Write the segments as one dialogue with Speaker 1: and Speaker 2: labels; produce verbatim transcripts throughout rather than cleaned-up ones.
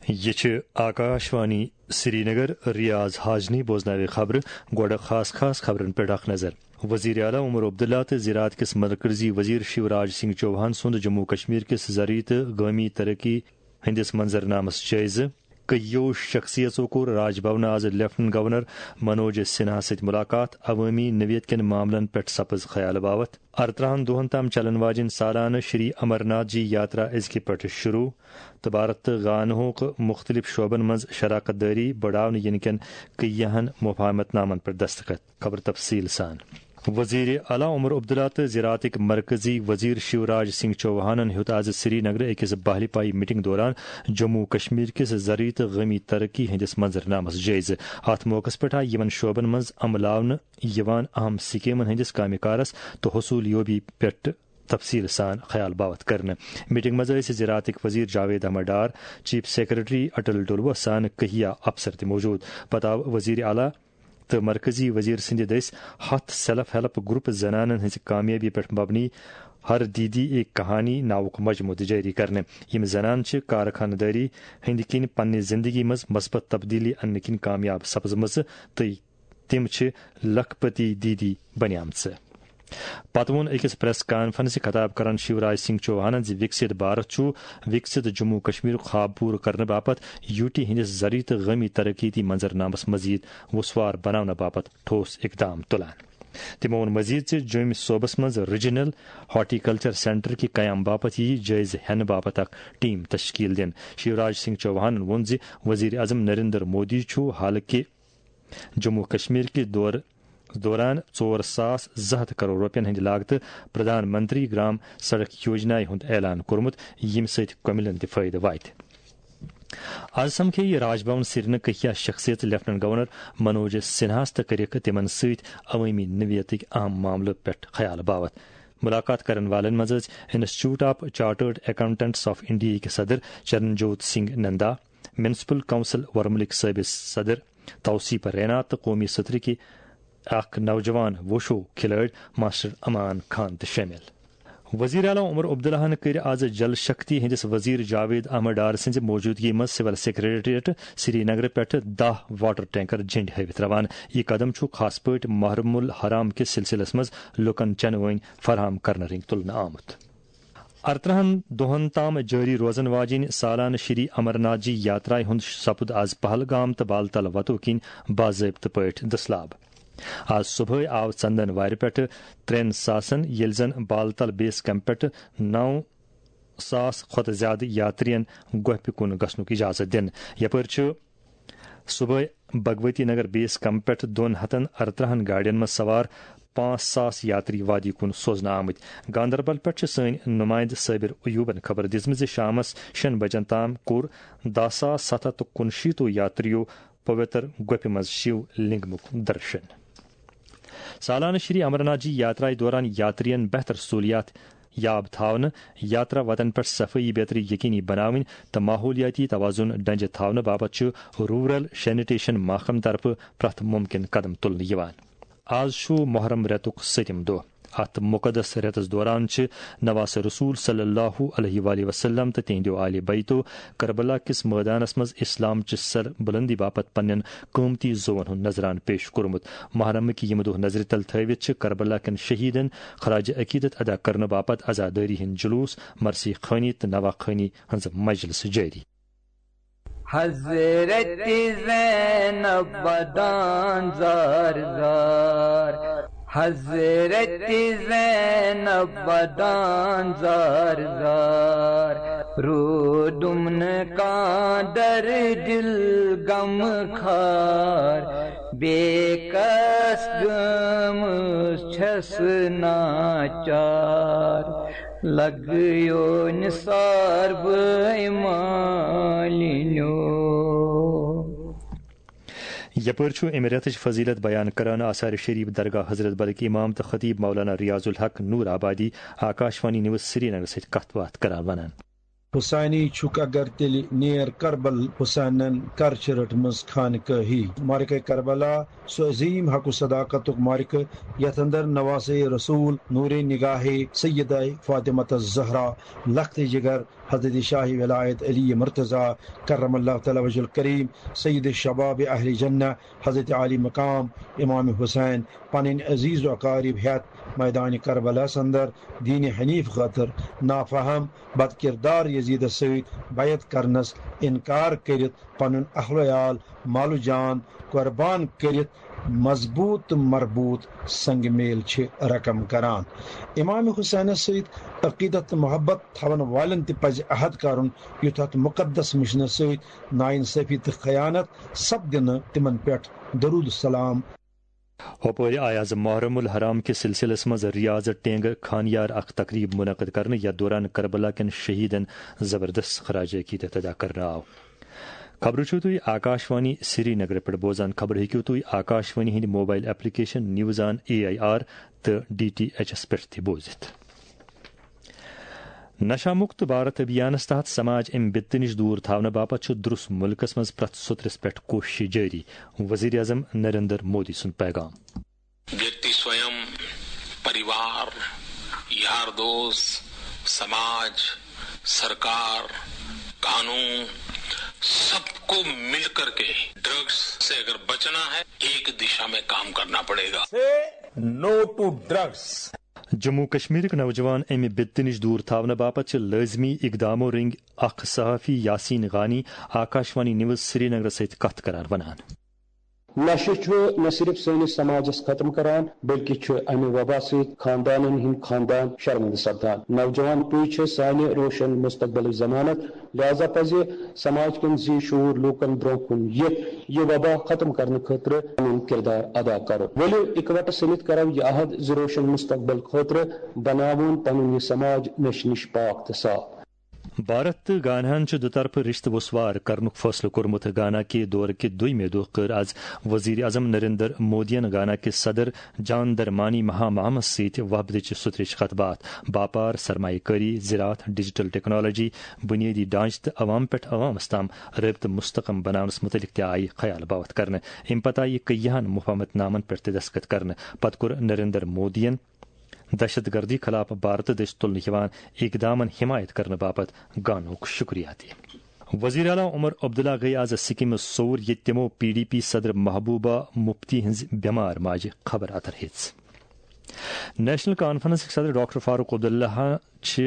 Speaker 1: یہ آکاشوانی سری نگر ریاض حاجنی بوزناوی خبر گوڑ خاص خاص خبرن پہ اخ نظر وزیر اعلیٰ عمر عبداللہ تو زراعت کس مرکزی وزیر شیوراج سنگھ چوہان سند جموں کشمیر کس زرعی تو قومی ترقی ہندس منظرنامس جائزہ کئیو شخصیتوں کو راج بھون آز لیفٹنٹ گورنر منوج سنہا ست ملاقات عوامی نویت کن معاملن پہ سپز خیال باوت ارترہن دہن تام چلن واجن سالانہ شری امرناتھ جی یاترا ازکہ پہ شروع تو بھارت تو غانہوک مختلف شعبن مز شراکت داری بڑھاؤن ین کن کئیہن مفاہمت نامن پر دستخط خبر تفصیل سان وزیر اعلیٰ عمر عبداللہ تو زراعتک مرکزی وزیر شیوراج سنگھ چوہانن ہیوت آز سری نگر اکس بہلی پائی میٹنگ دوران جموں کشمیر کس زرعی تو قومی ترقی ہندس منظرنامس جائزہ ات موقع پہ آئی یمن شعبن مز عملاون یوان اہم سکیمن ہندس کامہ کارس تو حصول یوبی پہ تفصیل سان خیال باوت کرنے میٹنگ مز زراعتک وزیر جاوید احمد ڈار چیف سیکرٹری اٹل ڈولو سان کہیا افسر تہ موجود پتہ آو وزیر اعلیٰ تو مرکزی وزیر سند دس ہتھ سیلف ہیلپ گروپ زنانن ہز کامیابی پہ مبنی ہر دیدی ایک کہانی ناوک مجموعہ جاری کرنے یم زنان کارخانہ داری ہند کن پنہ زندگی مز مثبت تبدیلی ان کن کامیاب سپزمژ تو تم لکھ پتی دیدی بنیامژ پتہ وون أکس پریس کانفرنس خطاب کران شیوراج سنگھ چوہانن زِ وکست بھارت چھُ وکست جموں کشمیر خواب پور کرنے باپت یو ٹی ہندس زرعی تو قومی ترقیتی منظرنامس مزید وسوار بناؤن باپت ٹھوس اقدام تلان تمو وون مزید زِ جوٚمہِ صوبس منٛز ریجنل ہارٹیکلچر سینٹر کہِ قیام باپت یی جٲیزٕ ہینہٕ باپت اکھ ٹیم تشکیل دِنہٕ شیوراج سنگھ چوہانن ووٚن زِ وزیر اعظم نریندر مودی چھُ حالٕکہِ جموں کشمیر کہِ دور دوران ژور ساس زٕ ہتھ کروڑ روپین ہند لاگت پردھان منتری گرام سڑک یوجنا ہند اعلان کورمت یم ست کملن تہ فائدہ وات آز سمکھے راج بھون سری کہیا شخصیت لیفٹنٹ گورنر منوج سنہاس تو کرک تمن ست عوامی نویتک اہم معاملہ پہ خیال باوت ملاقات کرن والن مز institute of chartered accountants of India کے صدر چرنجوت سنگھ نندا میونسپل کونسل ورملک صٲبس صدر توصیف رینا تو قومی ستر کی اخ نوجوان وشو کھلاڑی ماسٹر امان خان تہ شامل وزیر اعلیٰ عمر عبداللہ کر آز جل شکتی ہندس وزیر جاوید احمد ڈار سز موجودگی مز سول سیکریٹریٹ سری نگر پہ دہ واٹر ٹینکر جھنڈ ہاوت روان یہ قدم خاص پٲٹھۍ محرم الحرام کس سلسلس مز لکن چنہ ون فراہم کرنے رنگ تلنہ آمت ارترہن دہن تام جاری روزن واجن سالانہ شری امرناتھ جی یاترا ہند سپد آز پہلگام تو بالتل وتو کن باضابطہ پٲٹھۍ دسلاب آج صبح آو ژندن وارِ پٮ۪ٹھ ترٛٮ۪ن ساسن ییٚلہِ زن بالتل بیس کیمپ پٮ۪ٹھ نو ساس کھۄتہٕ زیادٕ یاترین گۄپھِ کُن گژھنُک اجازت دِنہٕ یپٲرۍ چھُ صبح بھگوتی نگر بیس کیمپ پٮ۪ٹھ دۄن ہتن ارترہن گاڑین منٛز سوار پانژھ ساس یاتری وادی کُن سوزنہٕ آمٕتۍ گاندربل پٮ۪ٹھ چھِ سٲنۍ نُمایندٕ صٲبر ایوبن خبر دِژمٕژ زِ شامس شیٚن بجن تام کوٚر دہ ساس ستھ ہتھ تہٕ کُنشیٖتو یاتریو پویتر گۄپھِ منٛز شیو لنگمُک درشن سالانہ شری امرناتھ جی یاترا دوران یاترین بہتر سہولیات یاب تھاونہ یاترا وتن پہ صفائی بیتری یقینی بناون تو ماحولیاتی توازن ڈنجہ تھاونہ باپت رورل سینیٹیشن محکمہ طرف پرٛٮ۪تھ ممکن قدم تلنہٕ یوان آز چھُ محرم رٮ۪تُک سٔتِم دۄہ ات مقدس رٮ۪تس دوران چھ نواس رسول صلی اللہ علیہ وآلہ وسلم تو تہندو آل بیتو کربلا کس میدانس مز اسلام چہ سر بلندی باپت پنن قیمتی زوون ہند نذران پیش کورمت محرمک یم دہ نظر تل تھوت چھ کربلا کن شہیدن خراج عقیدت ادا کرنے باپت عزاداری ہند جلوس مرسی خانی تو نوا خانی ہنز مجلس جاری
Speaker 2: حضرت زینب بدان زار زار حضرت زینب بدان زار زار رو دمن کا در دل غم خار بے کس گم چھس ناچار لگیو نثار بے مالینو
Speaker 1: یپر امہ رتچ فضیلت بیان کران آثار شریف درگاہ حضرت بلک امام تو خطیب مولانا ریاض الحق نور آبادی آکاشوانی نیوز سری نگر ست کت بات کران ونان
Speaker 3: حسینی چھک اگر تیل نیر کربل حسینن کر چرٹ مز خانقاہی مارکہ کربلا سو عظیم حق و صداقت مارکہ یتھ اندر نواس رسول نور نگاہ سیدہ فاطمہ الزہرا لخت جگر حضرت شاہی ولایت علی مرتضیٰ کرم اللہ تعالی وجہ الکریم سید الشباب اہل جنہ حضرت علی مقام امام حسین پنن عزیز و اقارب ہیت میدان کربلا اندر دین حنیف خاطر نافہم بد کردار یزید ست بیعت کرنس انکار کرت پنن اہل عیال مال و جان قربان کرت مضبوط مربوط سنگ میل رقم کران. امام حسین ست عقیدت محبت تھون والن تہ پز عہد کرن یتھ ات مقدس مشن ست ناانصافی تو خیانت سپدن تمن پہ درود السلام.
Speaker 1: ہوپور آیاز محرم الحرام کے سلسلس مز ریاض ٹینگ خانیار اخ تقریب منعقد کرنے یا دوران کربلا کن شہیدن زبردست خراج عقیدت ادا کرنا آو. خبر چھو تھی آکاشوانی سری نگر پہ بوزان. خبر ہیکو تھی Akashvani Hind mobile application news on A I R تو ڈی ٹی ایچ ایس پہ تھی بوزت. نشہ مکت بھارت ابھیانس تحت سماج ام بت نش دور تھاونہ باپت درست ملکس مز پرت سترس پہ کوشش جاری. وزیر اعظم نریندر مودی سن پیغام.
Speaker 4: ویکتی سویم، پریوار، یار دوست، سماج، سرکار، قانون سب کو مل کر کے ڈرگس سے اگر بچنا ہے ایک دشا میں کام کرنا پڑے گا.
Speaker 5: No to drugs.
Speaker 1: Jammu Kashmir کے نوجوان امہ بت نش دور تھاونہ باپت لازمی اقدامو رنگ اخ صحافی یاسین غانی آکاشوانی نیوز سری نگر ست کت کران ونان.
Speaker 6: نشہ نہ صرف سنس سماجس ختم کران بلکہ امہ وبا ست خاندانن ہند خاندان شرمندہ سپدان. نوجوان پی سانہ روشن مستقبل ضمانت، لہذا پز سماج کن زی شعور لوکن برو کن یہ وبا ختم کرنے خاطر پن کردار ادا کرو. ولو اکوٹ سمت کرو یہ عہد زی روشن مستقبل خاطر بناون پن یہ سماج نشہ نش پاک تو صاف.
Speaker 1: بھارت تو گانہن دوطرف رشتہ وسوار کرنک فیصلہ کورمت. گانا کے دور کے دویمہ دہ کر آز وزیر اعظم نریندر مودین گانا کے صدر جان درمانی مہا محمد ست وحدت سترچ خط بات. باپار، سرمایہ کاری، زراعت، ڈیجیٹل ٹیکنالوجی، بنیادی ڈھانچہ تو عوام پہ عوامس تام رابطہ مستحکم بناونس متعلق تہ آئی خیال باوت کرنے. ام پتہ آئی کئیہن مفاہمت نامن پہ دستخط کرنے. پتہ کور نریندر مودین دہشت گردی خلاف بھارت دس تلنہ اقدامن حمایت کرنے باپت گانوک شکریہ دی. وزیر اعلیٰ عمر عبداللہ گئی آز سکم سور یہ تمو پی ڈی پی صدر محبوبہ مفتی ہز بیمار ماجہ خبر اتر ہز. نیشنل کانفرنس صدر ڈاکٹر فاروق عبداللہ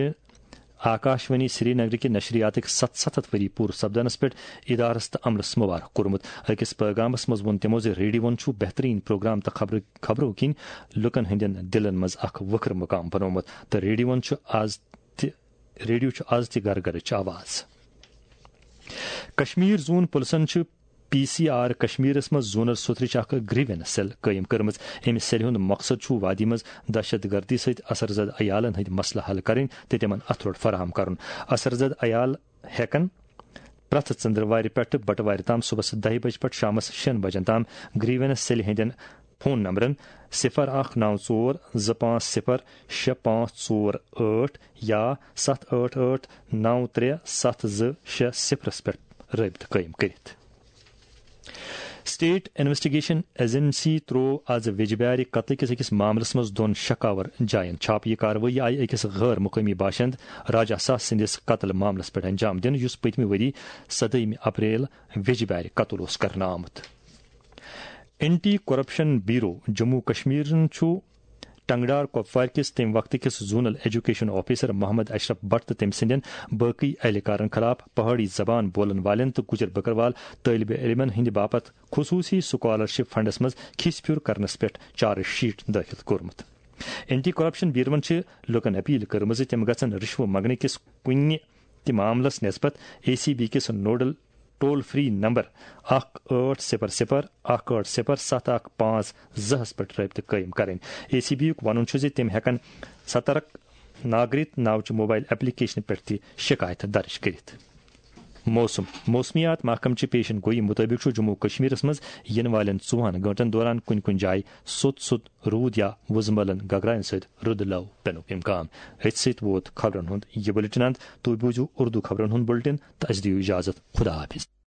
Speaker 1: آکاشوانی سری نگر کے نشریات ست ستھ وری پور سپدنس پہ ادارس تو عملس مبارک کورمت. اکس پیغامس مز ون تمو زِ ریڈیون چھُ بہترین پروگرام تو خبر خبرو کن لکن ہندین دلن مز اخ وکھر مقام بنومت تو ریڈیون چھُ آز تہ ریڈیو چھُ آز تہ گر گرچ آواز. کشمیر زون پلسن چھُ پی سی آر کشمیرس مز زونل سترچ اخ گریوینس سیل قائم کرمز. امہ سیل ہند مقصد چھُ وادی مز دہشت گردی ست اثر زد عیالن ہند مسلہ حل کرن تو تمن اتھروٹ فراہم کرن. اثر زد عیال ہیکن پرت ژندروار پہ بٹوار تام صبح دہ بج پہ شامس شین بجن تام گریوینس سیل ہندین فون نمبرن صفر اخ نو ژور ز پانچ صفر شے پانچ ژور ٲٹھ یا ستھ ٲٹھ ٲٹھ نو ترے ستھ زٕ شے صفرس پہ رابطہ قائم کرت. سٹیٹ انویسٹیگیشن ایجنسی ترو آز ویجبیار قتل کس أکس معاملس مز دون شکاور جائن چھاپ. یہ کاروٲیی آئی أکس غیر مقامی باشند راجا ساس سندس قتل معاملس پہ انجام دن یس پتمہ وری سدہمہ اپریل ویجبیار قتل اس کرنا آمت. Anti corruption bureau Jammu Kashmir چھُ ٹنگڈار کپوار کس تم وقت کس zonal education officer Mohammad Ashraf Bhat تو تم سندین باقی اہلکارن خلاف پہاڑی زبان بولن والن تو گجر بکروال طالب علمن ہند باپت خصوصی سکالرشپ فنڈس مز کھس پھر کرنس پہ چارج شیٹ داخل کورمت. اینٹی کرپشن بیورون لکن اپیل کرمز تم گھن رشوہ منگنے کس کن تہ معاملس نسبت اے سی بی کس نوڈل ٹول فری نمبر اخ ٲٹھ صفر صفر اخ ٲٹھ صفر ست اخ پانچ زہس پہ رابطہ قائم کریں. اے سی بی یُک ونُن چھُ زِ تم ہیکن سترک ناگرت ناوچہ موبائل ایپلیکیشن پہ تہ شکایت درج کرت. موسم موسمیات محکمچہ پیشن گوئی مطابق جموں کشمیرس مز ین والن ژوہن گنٹن دوران کن کن جائیں سوت سوت رود یا وزملن گگرائن ست رد لو پینک امکان. ات ست ووت خبرن ہند یہ بلٹن اند تھی بوزو اردو خبرن ہند بلٹن تو اس دیو اجازت. خدا حافظ.